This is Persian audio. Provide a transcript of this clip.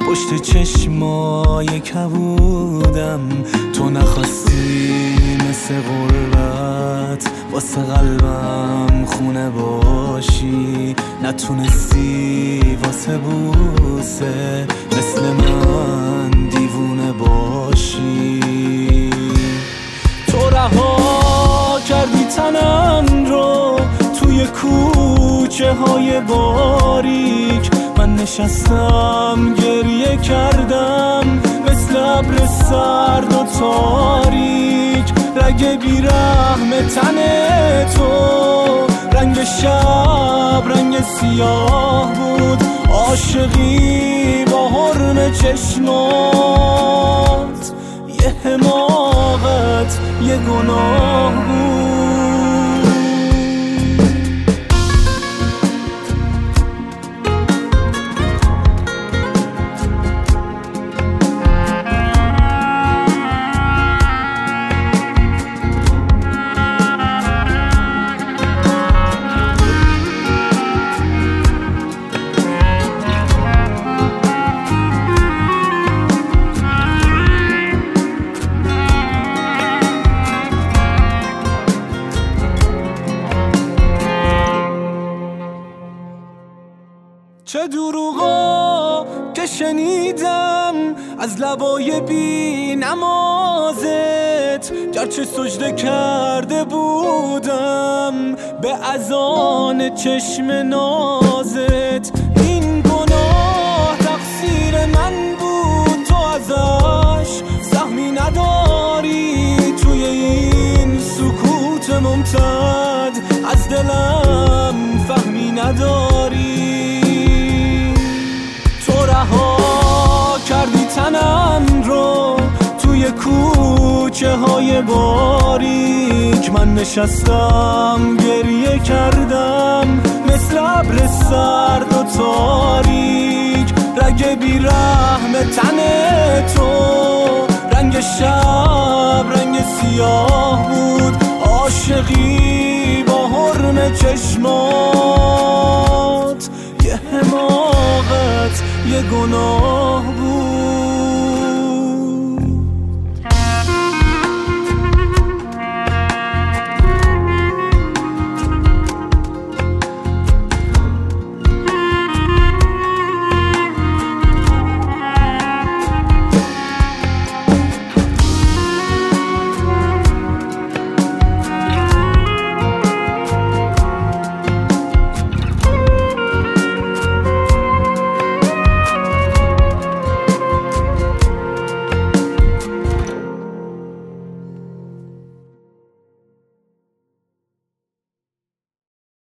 پشت چشمای کبودم، تو نخواستی مثل غربت واسه قلبم خونه باشی، نتونستی واسه بوسه مثل من دیوونه باشی. تو رها کردی تنم رو توی کوچه های باریک، من نشستم گریه کردم مثل ابر سرد و تاریک. رگ بیرحم تن تو رنگ شب رنگ سیاه بود، عاشقی با حرم چشمات، یه حماقت یه گناه بود. چه دروغا که شنیدم از لبای بی نمازت، گرچه سجده کرده بودم به اذان چشم نازت. این گناه تقصیر من بود، تو ازش سهمی نداری، توی این سکوت ممتد از دلم فهمی نداری. رها کردی تنم رو توی کوچه های باریک، من نشستم گریه کردم مثل ابر سرد و تاریک. رگ بیرحم تن تو رنگ شب رنگ سیاه بود، عاشقی با حرم چشمات، یه حماقت یه گناه بود.